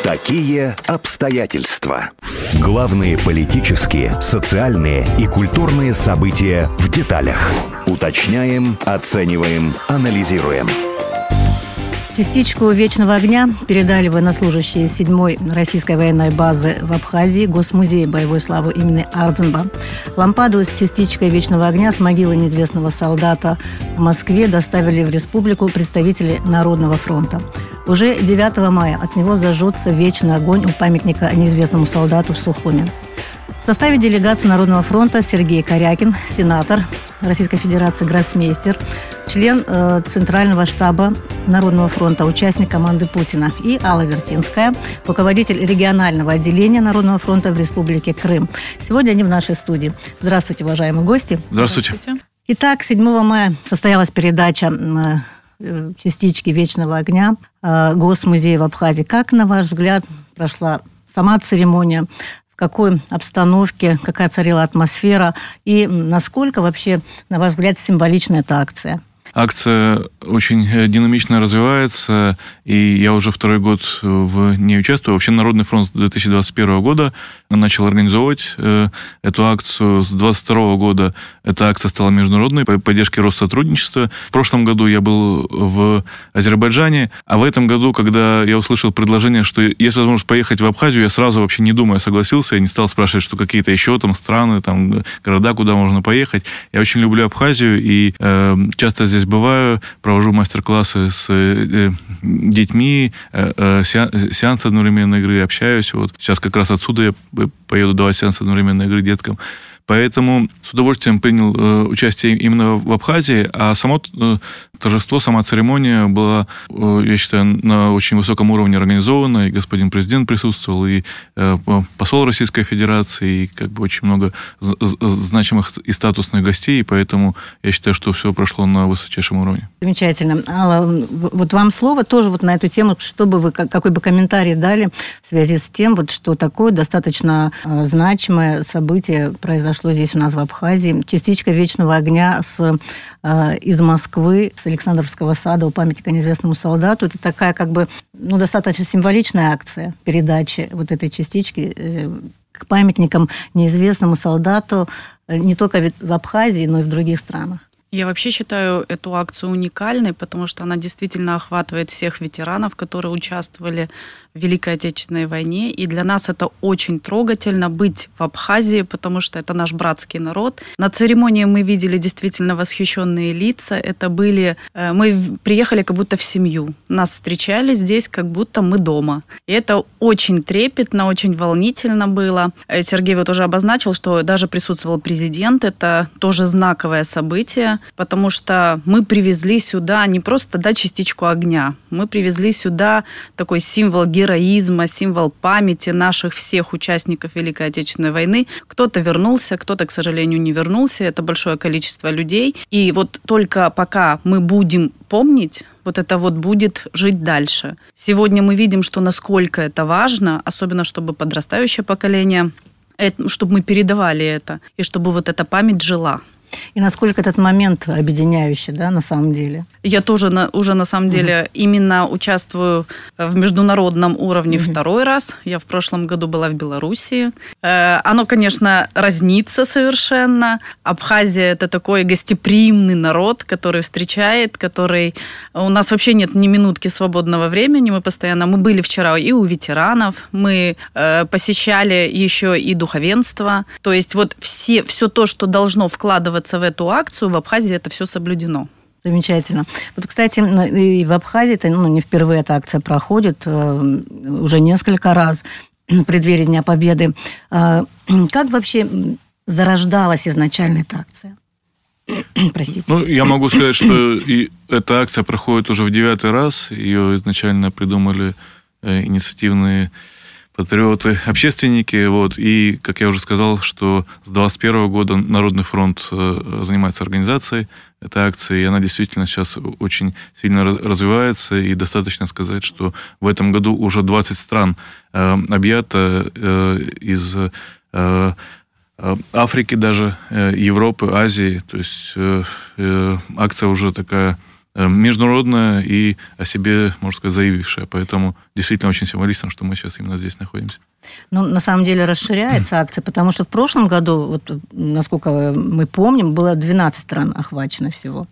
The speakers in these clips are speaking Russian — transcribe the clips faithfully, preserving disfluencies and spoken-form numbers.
Такие обстоятельства. Главные политические, социальные и культурные события в деталях. Уточняем, оцениваем, анализируем. Частичку «Вечного огня» передали военнослужащие седьмой российской военной базы в Абхазии, Госмузея боевой славы имени Ардзинба. Лампаду с частичкой «Вечного огня» с могилы неизвестного солдата в Москве доставили в республику представители Народного фронта. Уже девятого мая от него зажжется вечный огонь у памятника неизвестному солдату в Сухуме. В составе делегации Народного фронта Сергей Корякин, сенатор Российской Федерации, гроссмейстер, член э, Центрального штаба Народного фронта, участник команды Путина, и Алла Вертинская, руководитель регионального отделения Народного фронта в Республике Крым. Сегодня они в нашей студии. Здравствуйте, уважаемые гости. Здравствуйте. Здравствуйте. Итак, седьмого мая состоялась передача э, частички «Вечного огня» э, Госмузея в Абхазии. Как, на ваш взгляд, прошла сама церемония? В какой обстановке, какая царила атмосфера и насколько вообще, на ваш взгляд, символична эта акция? Акция очень динамично развивается, и я уже второй год в ней участвую. Вообще Народный фронт с две тысячи двадцать первого года начал организовывать э, эту акцию. С две тысячи двадцать второго года эта акция стала международной по поддержке Россотрудничества. В прошлом году я был в Азербайджане, а в этом году, когда я услышал предложение, что есть возможность поехать в Абхазию, я сразу, вообще не думая, согласился. Я не стал спрашивать, что какие-то еще там страны, там города, куда можно поехать. Я очень люблю Абхазию, и э, часто здесь бываю, провожу мастер-классы с э, детьми, э, э, сеансы одновременной игры, общаюсь. Вот. Сейчас как раз отсюда я поеду давать сеансы одновременной игры деткам. Поэтому с удовольствием принял э, участие именно в Абхазии, а само э, торжество, сама церемония была, э, я считаю, на очень высоком уровне организована, и господин президент присутствовал, и э, посол Российской Федерации, и как бы очень много значимых и статусных гостей, и поэтому я считаю, что все прошло на высочайшем уровне. Замечательно. Алла, вот вам слово тоже вот на эту тему, что бы вы, какой бы комментарий дали в связи с тем, вот, что такое достаточно э, значимое событие произошло шло здесь у нас в Абхазии. Частичка «Вечного огня» с, э, из Москвы, с Александровского сада у памятника неизвестному солдату. Это такая как бы ну, достаточно символичная акция передачи вот этой частички э, к памятникам неизвестному солдату э, не только в Абхазии, но и в других странах. Я вообще считаю эту акцию уникальной, потому что она действительно охватывает всех ветеранов, которые участвовали в Великой Отечественной войне. И для нас это очень трогательно быть в Абхазии, потому что это наш братский народ. На церемонии мы видели действительно восхищенные лица. Это были... Мы приехали как будто в семью. Нас встречали здесь, как будто мы дома. И это очень трепетно, очень волнительно было. Сергей вот уже обозначил, что даже присутствовал президент. Это тоже знаковое событие, потому что мы привезли сюда не просто да, частичку огня, мы привезли сюда такой символ героизма, символ памяти наших всех участников Великой Отечественной войны. Кто-то вернулся, кто-то, к сожалению, не вернулся. Это большое количество людей. И вот только пока мы будем помнить, вот это вот будет жить дальше. Сегодня мы видим, что насколько это важно, особенно чтобы подрастающее поколение, чтобы мы передавали это, и чтобы вот эта память жила. И насколько этот момент объединяющий, да, на самом деле? Я тоже на, уже, на самом деле, mm-hmm. именно участвую в международном уровне mm-hmm. второй раз. Я в прошлом году была в Белоруссии. Э, оно, конечно, разнится совершенно. Абхазия – это такой гостеприимный народ, который встречает, который... У нас вообще нет ни минутки свободного времени. Мы постоянно... Мы были вчера и у ветеранов, мы э, посещали еще и духовенство. То есть вот все, все то, что должно вкладываться в эту акцию, в Абхазии это все соблюдено. Замечательно. Вот, кстати, и в Абхазии ну, не впервые эта акция проходит, э, уже несколько раз в преддверии Дня Победы. Э, как вообще зарождалась изначально эта акция? Простите. Ну, я могу сказать, что и эта акция проходит уже в девятый раз. Ее изначально придумали э, инициативные патриоты, общественники, вот, и, как я уже сказал, что с двадцать первого года Народный фронт занимается организацией этой акции, и она действительно сейчас очень сильно развивается, и достаточно сказать, что в этом году уже двадцать стран э, объято э, из э, Африки даже, э, Европы, Азии, то есть э, э, акция уже такая международная и о себе, можно сказать, заявившая. Поэтому действительно очень символично, что мы сейчас именно здесь находимся. Ну, на самом деле расширяется акция, потому что в прошлом году, вот, насколько мы помним, было двенадцать стран охвачено всего.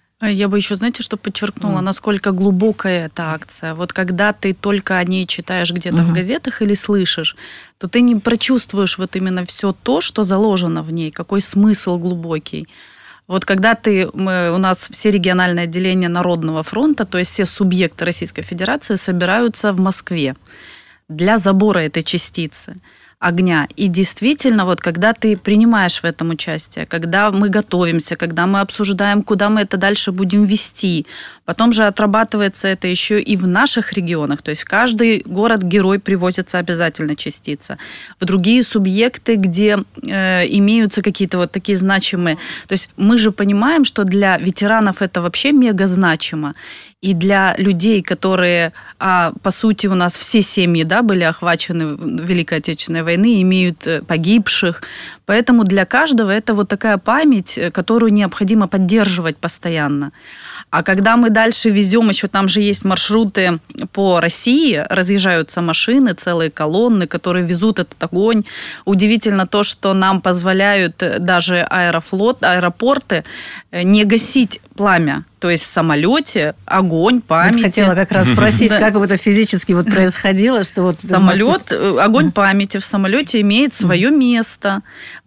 Я бы еще, знаете, что подчеркнула, mm. насколько глубокая эта акция. Вот когда ты только о ней читаешь где-то mm-hmm. в газетах или слышишь, то ты не прочувствуешь вот именно все то, что заложено в ней, какой смысл глубокий. Вот когда ты, мы, у нас все региональные отделения Народного фронта, то есть все субъекты Российской Федерации собираются в Москве для забора этой частицы огня. И действительно, вот когда ты принимаешь в этом участие, когда мы готовимся, когда мы обсуждаем, куда мы это дальше будем вести, потом же отрабатывается это еще и в наших регионах, то есть в каждый город-герой привозится обязательно частица, в другие субъекты, где э, имеются какие-то вот такие значимые. То есть мы же понимаем, что для ветеранов это вообще мега значимо. И для людей, которые, а, по сути, у нас все семьи, да, были охвачены Великой Отечественной войны, имеют погибших. Поэтому для каждого это вот такая память, которую необходимо поддерживать постоянно. А когда мы дальше везем, еще там же есть маршруты по России, разъезжаются машины, целые колонны, которые везут этот огонь. Удивительно то, что нам позволяют даже аэрофлот, аэропорты не гасить пламя. То есть в самолете огонь, память. Вот хотела как раз спросить, как это физически вот происходило, что вот самолет, огонь памяти в самолете имеет свое место.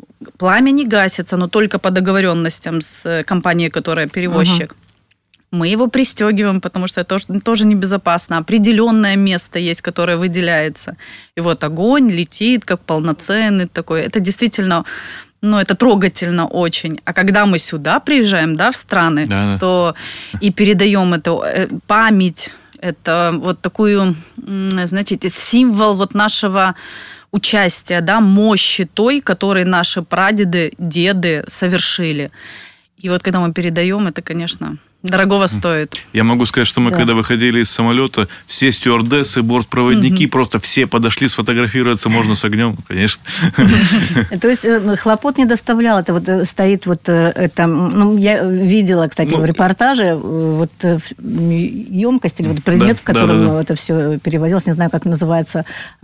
Пламя не гасится, но только по договоренностям с компанией, которая перевозчик. Мы его пристегиваем, потому что это тоже, тоже небезопасно. Определенное место есть, которое выделяется. И вот огонь летит, как полноценный такой. Это действительно, ну, это трогательно очень. А когда мы сюда приезжаем, да, в страны, да, то да. и передаем эту память, это вот такую, знаете, символ вот нашего участия, да, мощи той, которой наши прадеды, деды совершили. И вот когда мы передаем, это, конечно... дорогого стоит. Я могу сказать, что мы, да. когда выходили из самолета, все стюардессы, бортпроводники, угу. просто все подошли сфотографироваться, можно с огнем, конечно. То есть хлопот не доставлял. Это вот стоит вот это... Ну, я видела, кстати, в репортаже вот емкость или вот предмет, в котором это все перевозилось, не знаю, как называется.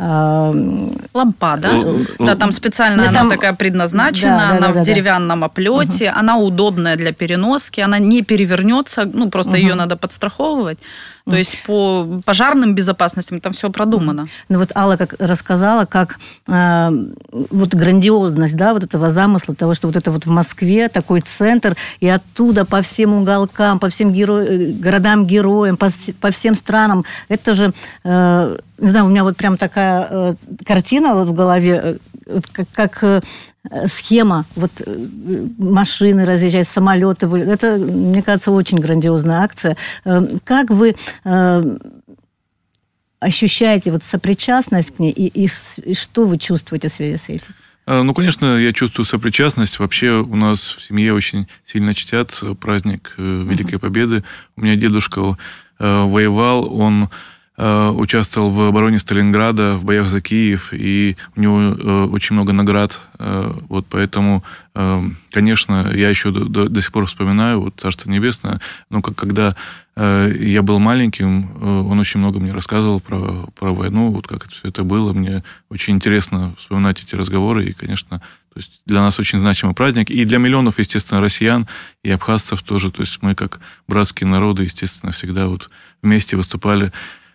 Лампада. Да, там специально она такая предназначена, она в деревянном оплете, она удобная для переноски, она не перевернется, ну, просто угу. ее надо подстраховывать. То угу. есть по пожарным безопасностям там все продумано. Ну, вот Алла как рассказала, как э, вот грандиозность, да, вот этого замысла, того, что вот это вот в Москве такой центр, и оттуда по всем уголкам, по всем геро... городам-героям, по, по всем странам. Это же, э, не знаю, у меня вот прям такая э, картина вот в голове, э, как... как э, схема, вот машины разъезжают, самолеты. Это, мне кажется, очень грандиозная акция. Как вы э, ощущаете вот сопричастность к ней, и, и, и что вы чувствуете в связи с этим? Ну, конечно, я чувствую сопричастность. Вообще у нас в семье очень сильно чтят праздник Великой uh-huh. Победы. У меня дедушка воевал, он участвовал в обороне Сталинграда, в боях за Киев, и у него э, очень много наград. Э, вот поэтому, э, конечно, я еще до, до, до сих пор вспоминаю, вот Царство Небесное, но как, когда э, я был маленьким, э, он очень много мне рассказывал про, про войну, вот как все это было. Мне очень интересно вспоминать эти разговоры, и, конечно, то есть для нас очень значимый праздник, и для миллионов, естественно, россиян и абхазцев тоже. То есть мы, как братские народы, естественно, всегда вот вместе выступали,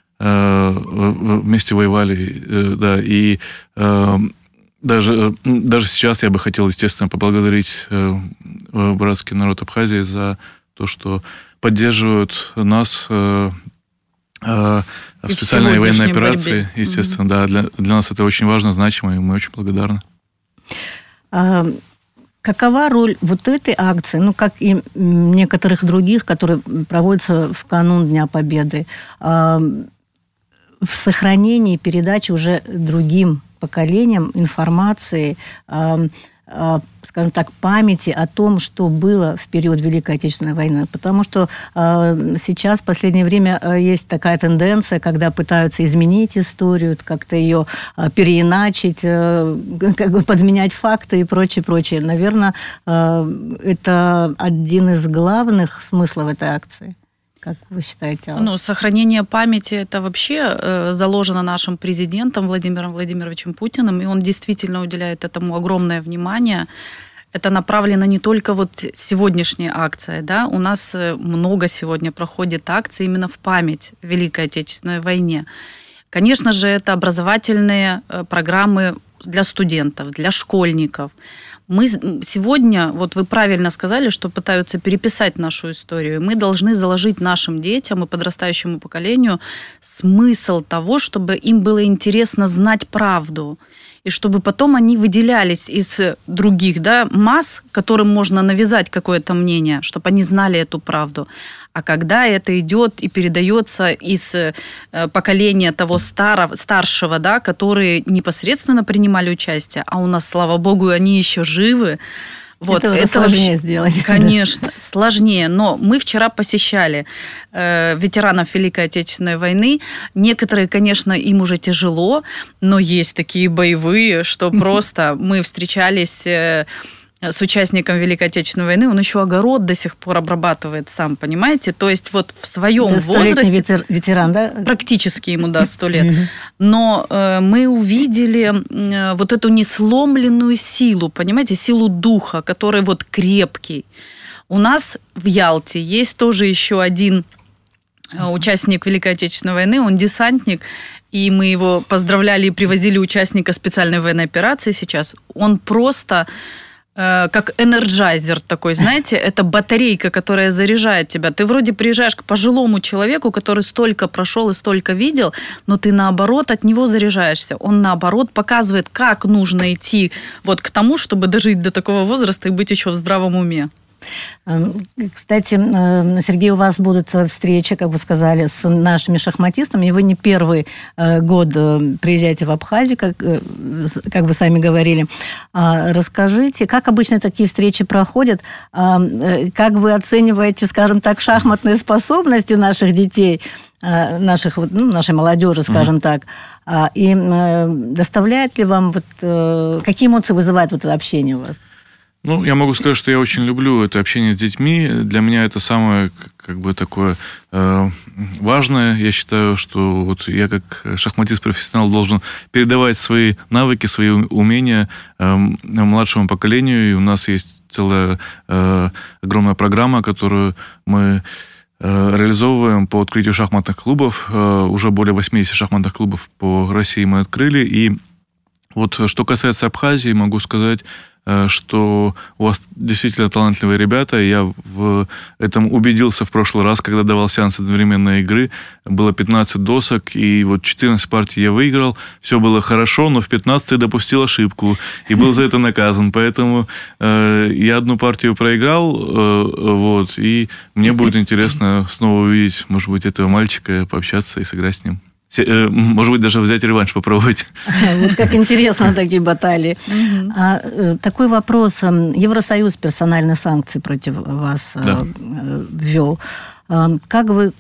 вместе воевали, да, и даже, даже сейчас я бы хотел, естественно, поблагодарить братский народ Абхазии за то, что поддерживают нас в специальной военной операции, борьбе. Естественно, mm-hmm. да, для, для нас это очень важно, значимо, и мы очень благодарны. А, какова роль вот этой акции, ну, как и некоторых других, которые проводятся в канун Дня Победы, а, в сохранении передачи уже другим поколениям информации, э, э, скажем так, памяти о том, что было в период Великой Отечественной войны. Потому что э, сейчас, в последнее время, э, есть такая тенденция, когда пытаются изменить историю, как-то ее э, переиначить, э, как бы подменять факты и прочее, прочее. Наверное, э, это один из главных смыслов этой акции. Как вы считаете? Ну, сохранение памяти – это вообще э, заложено нашим президентом Владимиром Владимировичем Путиным, и он действительно уделяет этому огромное внимание. Это направлено не только вот сегодняшняя акция, да, у нас много сегодня проходит акций именно в память Великой Отечественной войне. Конечно же, это образовательные программы для студентов, для школьников. Мы сегодня, вот вы правильно сказали, что пытаются переписать нашу историю. Мы должны заложить нашим детям и подрастающему поколению смысл того, чтобы им было интересно знать правду. И чтобы потом они выделялись из других, да, масс, которым можно навязать какое-то мнение, чтобы они знали эту правду. А когда это идет и передается из поколения того старого, старшего, да, которые непосредственно принимали участие, а у нас, слава богу, они еще живы, вот, это, это сложнее вообще, сделать. Конечно, да. Сложнее. Но мы вчера посещали э, ветеранов Великой Отечественной войны. Некоторые, конечно, им уже тяжело, но есть такие боевые, что просто мы встречались... Э, с участником Великой Отечественной войны, он еще огород до сих пор обрабатывает сам, понимаете? То есть вот в своем Это возрасте... Ветер, ветеран, да? Практически ему, да, сто лет. Но э, мы увидели э, вот эту несломленную силу, понимаете, силу духа, который вот крепкий. У нас в Ялте есть тоже еще один э, участник Великой Отечественной войны, он десантник, и мы его поздравляли и привозили участника специальной военной операции сейчас. Он просто... как энерджайзер такой, знаете, это батарейка, которая заряжает тебя. Ты вроде приезжаешь к пожилому человеку, который столько прошел и столько видел, но ты наоборот от него заряжаешься. Он наоборот показывает, как нужно идти вот к тому, чтобы дожить до такого возраста и быть еще в здравом уме. Кстати, Сергей, у вас будут встречи, как вы сказали, с нашими шахматистами, и вы не первый год приезжаете в Абхазию, как, как вы сами говорили. Расскажите, как обычно такие встречи проходят, как вы оцениваете, скажем так, шахматные способности наших детей, наших, ну, нашей молодежи, скажем mm-hmm. так, и доставляет ли вам, вот, какие эмоции вызывает вот это общение у вас? Ну, я могу сказать, что я очень люблю это общение с детьми. Для меня это самое, как бы, такое э, важное. Я считаю, что вот я как шахматист-профессионал должен передавать свои навыки, свои умения э, младшему поколению. И у нас есть целая э, огромная программа, которую мы э, реализовываем по открытию шахматных клубов. Э, уже более восемьдесят шахматных клубов по России мы открыли. И вот что касается Абхазии, могу сказать, что у вас действительно талантливые ребята. Я в этом убедился в прошлый раз, когда давал сеанс одновременной игры. Было пятнадцать досок, и вот четырнадцать партий я выиграл. Все было хорошо, но в пятнадцатой допустил ошибку и был за это наказан. Поэтому э, я одну партию проиграл, э, вот, и мне будет интересно снова увидеть, может быть, этого мальчика, пообщаться и сыграть с ним. Может быть, даже взять реванш, попробовать. Вот как интересно такие баталии. А, такой вопрос. Евросоюз персональные санкции против вас да. ввел. Как вы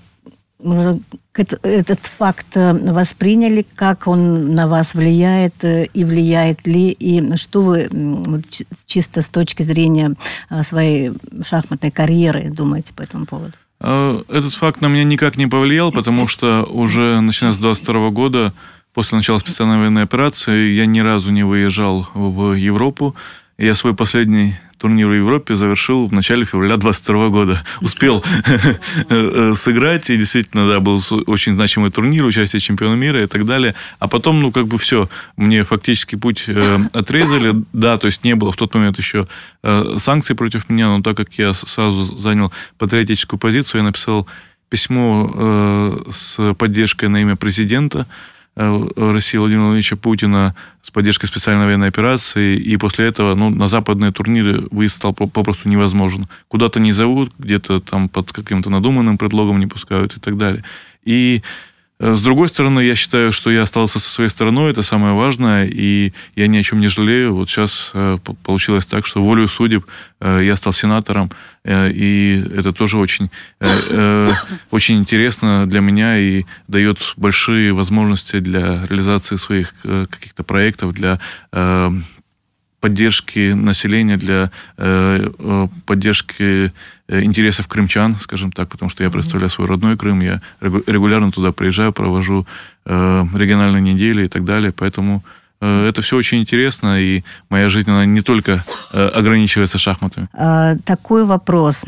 этот факт восприняли? Как он на вас влияет? И влияет ли? И что вы чисто с точки зрения своей шахматной карьеры думаете по этому поводу? Этот факт на меня никак не повлиял, потому что уже начиная с двадцать второго года, после начала специальной военной операции, я ни разу не выезжал в Европу. Я свой последний турнир в Европе завершил в начале февраля двадцать второго года. Успел сыграть, и действительно, да, был очень значимый турнир, участие чемпиона мира и так далее. А потом, ну, как бы все, мне фактически путь отрезали. Да, то есть не было в тот момент еще санкций против меня, но так как я сразу занял патриотическую позицию, я написал письмо с поддержкой на имя президента России Владимира Владимировича Путина с поддержкой специальной военной операции, и после этого, ну, на западные турниры выезд стал попросту невозможен. Куда-то не зовут, где-то там под каким-то надуманным предлогом не пускают и так далее. И с другой стороны, я считаю, что я остался со своей стороной, это самое важное, и я ни о чем не жалею. Вот сейчас получилось так, что волею судеб я стал сенатором, и это тоже очень, очень интересно для меня и дает большие возможности для реализации своих каких-то проектов, для поддержки населения, для поддержки интересов крымчан, скажем так, потому что я представляю свой родной Крым, я регулярно туда приезжаю, провожу региональные недели и так далее, поэтому это все очень интересно, и моя жизнь, она не только ограничивается шахматами. Такой вопрос.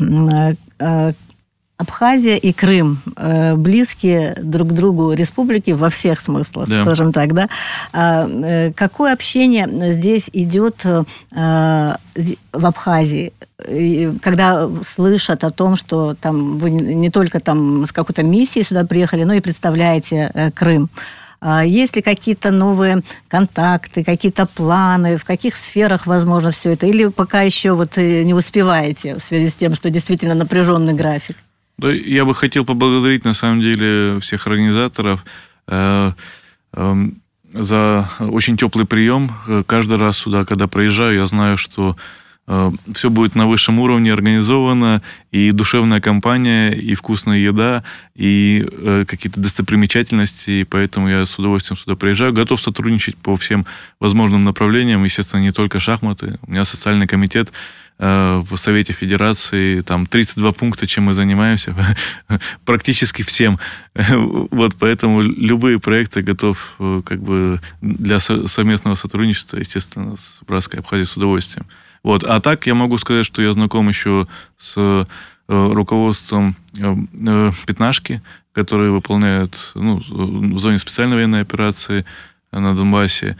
Абхазия и Крым близкие друг к другу республики во всех смыслах, да. скажем так, да? Какое общение здесь идет в Абхазии, когда слышат о том, что там вы не только там с какой-то миссией сюда приехали, но и представляете Крым? Есть ли какие-то новые контакты, какие-то планы, в каких сферах возможно все это? Или пока еще вот не успеваете в связи с тем, что действительно напряженный график? Да, я бы хотел поблагодарить, на самом деле, всех организаторов э, э, за очень теплый прием. Каждый раз сюда, когда приезжаю, я знаю, что э, все будет на высшем уровне организовано, и душевная компания, и вкусная еда, и э, какие-то достопримечательности, и поэтому я с удовольствием сюда приезжаю. Готов сотрудничать по всем возможным направлениям, естественно, не только шахматы. У меня социальный комитет в Совете Федерации, там тридцать два пункта, чем мы занимаемся, практически всем. Вот, поэтому любые проекты готов как бы для совместного сотрудничества, естественно, с Братской Абхазией с удовольствием. Вот. А так я могу сказать, что я знаком еще с руководством Пятнашки, которые выполняют ну, в зоне специальной военной операции на Донбассе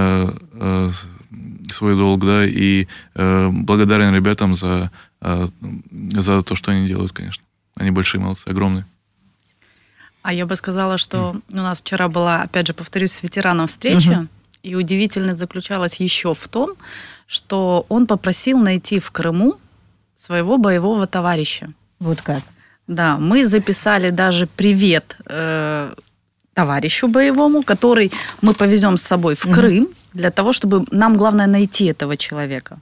свой долг, да, и э, благодарен ребятам за, э, за то, что они делают, конечно. Они большие молодцы, огромные. А я бы сказала, что mm. у нас вчера была, опять же, повторюсь, с ветераном встреча, mm-hmm. и удивительность заключалась еще в том, что он попросил найти в Крыму своего боевого товарища. Вот как? Да, мы записали даже привет э, товарищу боевому, который мы повезем с собой в mm-hmm. Крым, для того, чтобы нам главное найти этого человека.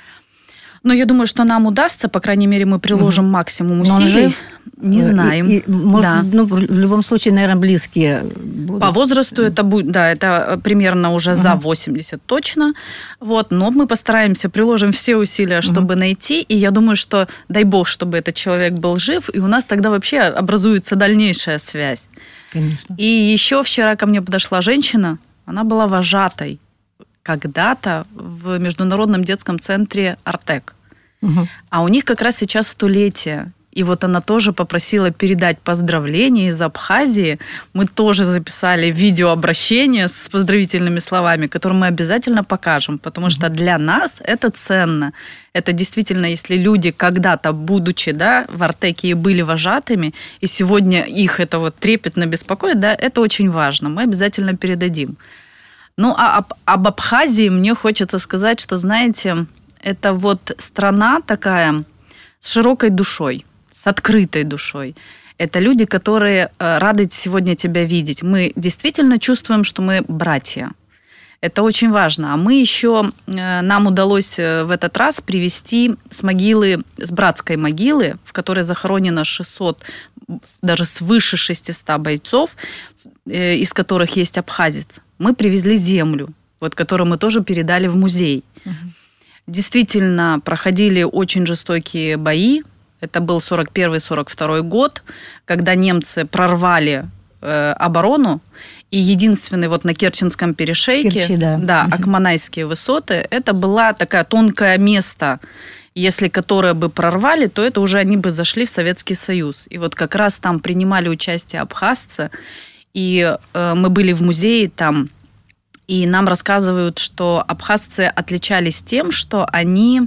Но я думаю, что нам удастся, по крайней мере, мы приложим mm-hmm. максимум усилий. Не знаем. И, и, может, да. ну, в любом случае, наверное, близкие будут. По возрасту это будет, да, это примерно уже uh-huh. за восемьдесят точно. Вот, но мы постараемся, приложим все усилия, чтобы uh-huh. найти. И я думаю, что, дай бог, чтобы этот человек был жив, и у нас тогда вообще образуется дальнейшая связь. Конечно. И еще вчера ко мне подошла женщина, она была вожатой когда-то в Международном детском центре «Артек». Угу. А у них как раз сейчас столетие. И вот она тоже попросила передать поздравления из Абхазии. Мы тоже записали видеообращение с поздравительными словами, которые мы обязательно покажем, потому что для нас это ценно. Это действительно, если люди когда-то, будучи да, в Артеке, были вожатыми, и сегодня их это вот трепетно беспокоит, да, это очень важно. Мы обязательно передадим. Ну, а об, об Абхазии мне хочется сказать, что, знаете, это вот страна такая с широкой душой, с открытой душой. Это люди, которые рады сегодня тебя видеть. Мы действительно чувствуем, что мы братья. Это очень важно. А мы еще, нам удалось в этот раз привезти с могилы, с братской могилы, в которой захоронено шестьсот, даже свыше шестисот бойцов, из которых есть абхазец. Мы привезли землю, вот, которую мы тоже передали в музей. Угу. Действительно, проходили очень жестокие бои. Это был сорок первый - сорок второй год, когда немцы прорвали э, оборону, и единственный вот на Керченском перешейке, Керчи, да. Да, угу. Акманайские высоты, это была такая тонкое место. Если которое бы прорвали, то это уже они бы зашли в Советский Союз. И вот как раз там принимали участие абхазцы, и э, мы были в музее там, и нам рассказывают, что абхазцы отличались тем, что они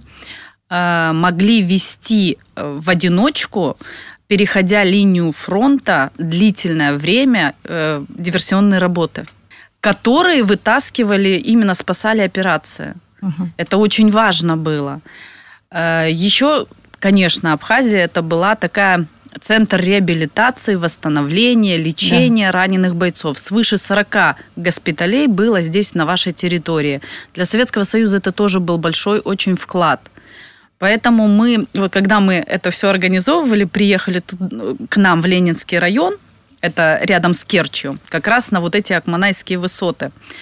э, могли вести в одиночку, переходя линию фронта, длительное время э, диверсионные работы, которые вытаскивали, именно спасали операции. Угу. Это очень важно было. Э, еще, конечно, Абхазия это была такая... Центр реабилитации, восстановления, лечения да. раненых бойцов. Свыше сорока госпиталей было здесь, на вашей территории. Для Советского Союза это тоже был большой очень вклад. Поэтому мы, вот когда мы это все организовывали, приехали тут, к нам в Ленинский район, это рядом с Керчью, как раз на вот эти Акманайские высоты,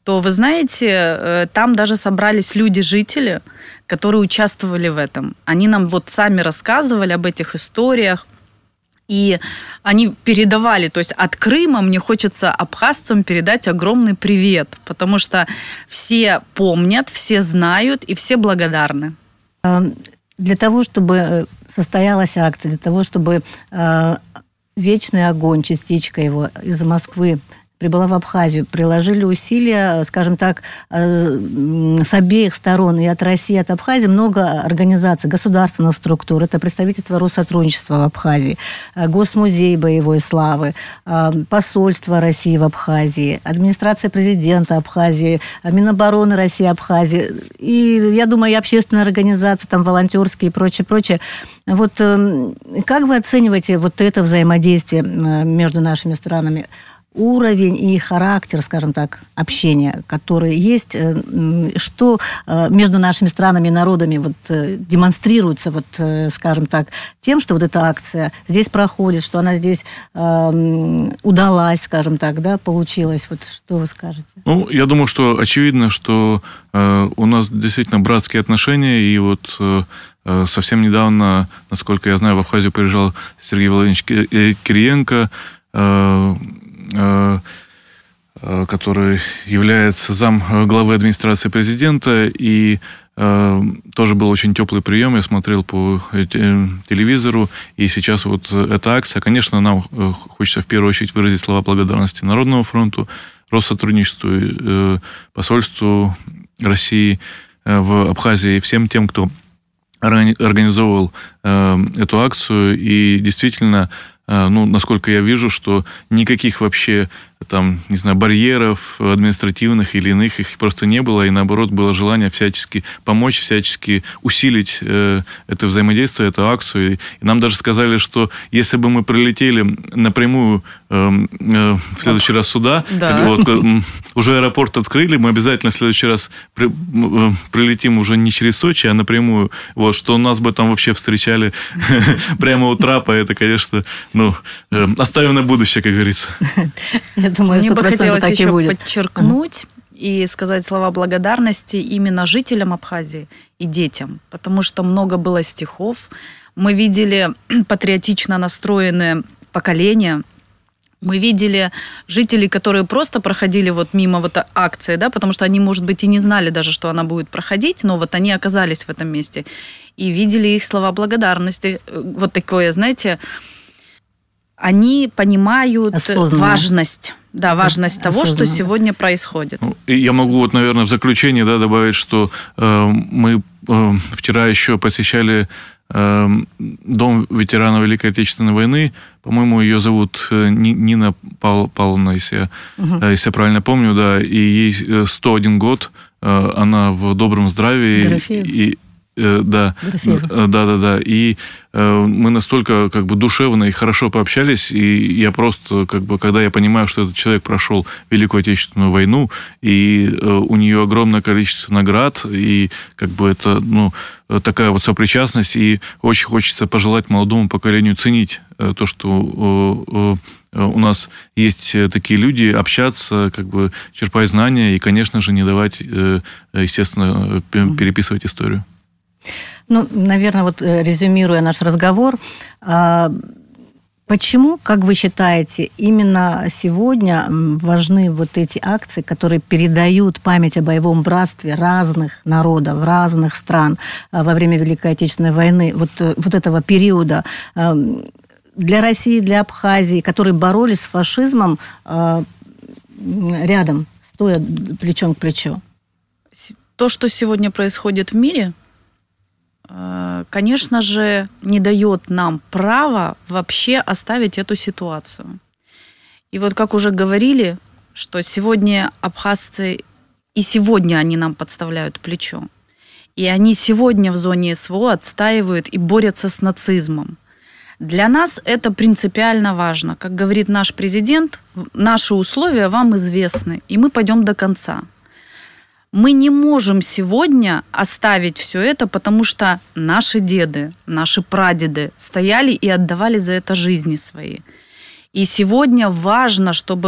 то, вы знаете, там даже собрались люди-жители, которые участвовали в этом. Они нам вот сами рассказывали об этих историях, и они передавали, то есть от Крыма мне хочется абхазцам передать огромный привет, потому что все помнят, все знают и все благодарны. Для того, чтобы состоялась акция, для того, чтобы вечный огонь, частичка его из Москвы прибыла в Абхазию, приложили усилия, скажем так, с обеих сторон, и от России, и от Абхазии, много организаций, государственных структур. Это представительство Россотрудничества в Абхазии, Госмузей боевой славы, посольство России в Абхазии, администрация президента Абхазии, Минобороны России Абхазии, и, я думаю, и общественные организации, там, волонтерские и прочее, прочее. Вот как вы оцениваете вот это взаимодействие между нашими странами? Уровень и характер, скажем так, общения, который есть, что между нашими странами и народами вот демонстрируется, вот, скажем так, тем, что вот эта акция здесь проходит, что она здесь э, удалась, скажем так, да, получилась. Вот что вы скажете? Ну, я думаю, что очевидно, что э, у нас действительно братские отношения, и вот э, совсем недавно, насколько я знаю, в Абхазию приезжал Сергей Владимирович Кириенко, э, который является зам главы администрации президента, и э, тоже был очень теплый прием, я смотрел по телевизору, и сейчас вот эта акция, конечно, нам хочется в первую очередь выразить слова благодарности Народному фронту, Россотрудничеству, э, посольству России в Абхазии и всем тем, кто организовывал э, эту акцию, и действительно, ну, насколько я вижу, что никаких вообще там, не знаю, барьеров административных или иных их просто не было, и наоборот было желание всячески помочь, всячески усилить э, это взаимодействие, эту акцию. И нам даже сказали, что если бы мы прилетели напрямую э, э, в следующий раз сюда, да. вот, э, уже аэропорт открыли, мы обязательно в следующий раз при, э, прилетим уже не через Сочи, а напрямую, вот, что нас бы там вообще встречали прямо у трапа, это, конечно, ну, оставим на будущее, как говорится. Думаю, мне бы хотелось еще будет. подчеркнуть uh-huh. и сказать слова благодарности именно жителям Абхазии и детям, потому что много было стихов. Мы видели патриотично настроенное поколение. Мы видели жителей, которые просто проходили вот мимо вот акции, да, потому что они, может быть, и не знали даже, что она будет проходить, но вот они оказались в этом месте. И видели их слова благодарности. Вот такое, знаете... Они понимают осознанно. важность, да, важность да, того, осознанно. Что сегодня происходит. Ну, я могу вот, наверное, в заключение, да, добавить, что э, мы э, вчера еще посещали э, дом ветеранов Великой Отечественной войны. По-моему, ее зовут Нина Пав- Павловна, если я, угу. если я правильно помню, да, и ей сто один год, э, она в добром здравии. Дорофеева. И Да, да, да, да. И э, мы настолько как бы душевно и хорошо пообщались, и я просто, как бы, когда я понимаю, что этот человек прошел Великую Отечественную войну, и э, у нее огромное количество наград, и как бы это, ну, такая вот сопричастность, и очень хочется пожелать молодому поколению ценить э, то, что э, э, у нас есть такие люди, общаться, как бы черпать знания, и, конечно же, не давать, э, естественно, переписывать историю. Ну, наверное, вот резюмируя наш разговор, почему, как вы считаете, именно сегодня важны вот эти акции, которые передают память о боевом братстве разных народов, разных стран во время Великой Отечественной войны, вот, вот этого периода для России, для Абхазии, которые боролись с фашизмом рядом, стоя плечом к плечу? То, что сегодня происходит в мире, конечно же, не дает нам права вообще оставить эту ситуацию. И вот как уже говорили, что сегодня абхазцы, и сегодня они нам подставляют плечо. И они сегодня в зоне СВО отстаивают и борются с нацизмом. Для нас это принципиально важно. Как говорит наш президент, наши условия вам известны, и мы пойдем до конца. Мы не можем сегодня оставить все это, потому что наши деды, наши прадеды стояли и отдавали за это жизни свои. И сегодня важно, чтобы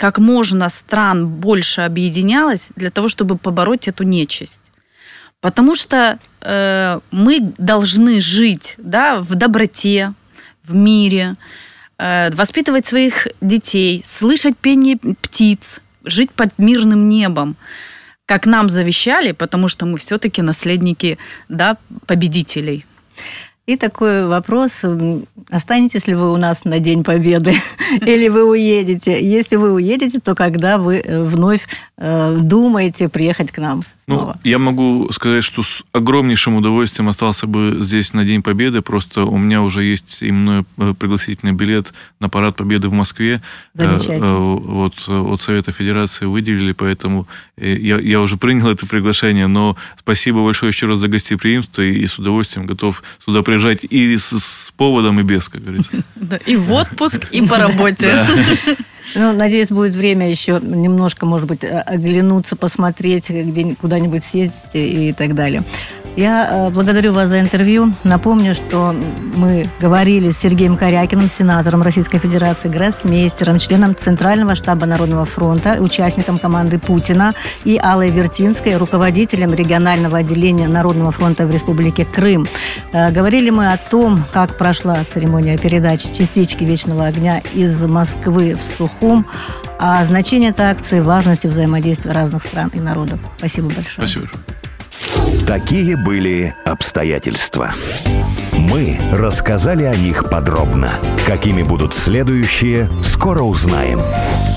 как можно стран больше объединялось для того, чтобы побороть эту нечисть. Потому что э, мы должны жить, да, в доброте, в мире, э, воспитывать своих детей, слышать пение птиц, жить под мирным небом, как нам завещали, потому что мы все-таки наследники, да, победителей. И такой вопрос. Останетесь ли вы у нас на День Победы? Или вы уедете? Если вы уедете, то когда вы вновь э, думаете приехать к нам снова? Ну, я могу сказать, что с огромнейшим удовольствием остался бы здесь на День Победы. Просто у меня уже есть и мной пригласительный билет на Парад Победы в Москве. Замечательно. Вот от Совета Федерации выделили, поэтому я, я уже принял это приглашение. Но спасибо большое еще раз за гостеприимство, и с удовольствием готов сюда приезжать и с, с поводом, и без, как говорится. И в отпуск, и по работе. Ну, надеюсь, будет время еще немножко, может быть, оглянуться, посмотреть, где, куда-нибудь съездить и так далее. Я благодарю вас за интервью. Напомню, что мы говорили с Сергеем Корякиным, сенатором Российской Федерации, гроссмейстером, членом Центрального штаба Народного фронта, участником команды Путина, и Аллой Вертинской, руководителем регионального отделения Народного фронта в Республике Крым. Говорили мы о том, как прошла церемония передачи частички Вечного огня из Москвы в Сухум, о значении этой акции, важности взаимодействия разных стран и народов. Спасибо большое. Спасибо. Такие были обстоятельства. Мы рассказали о них подробно. Какими будут следующие, скоро узнаем.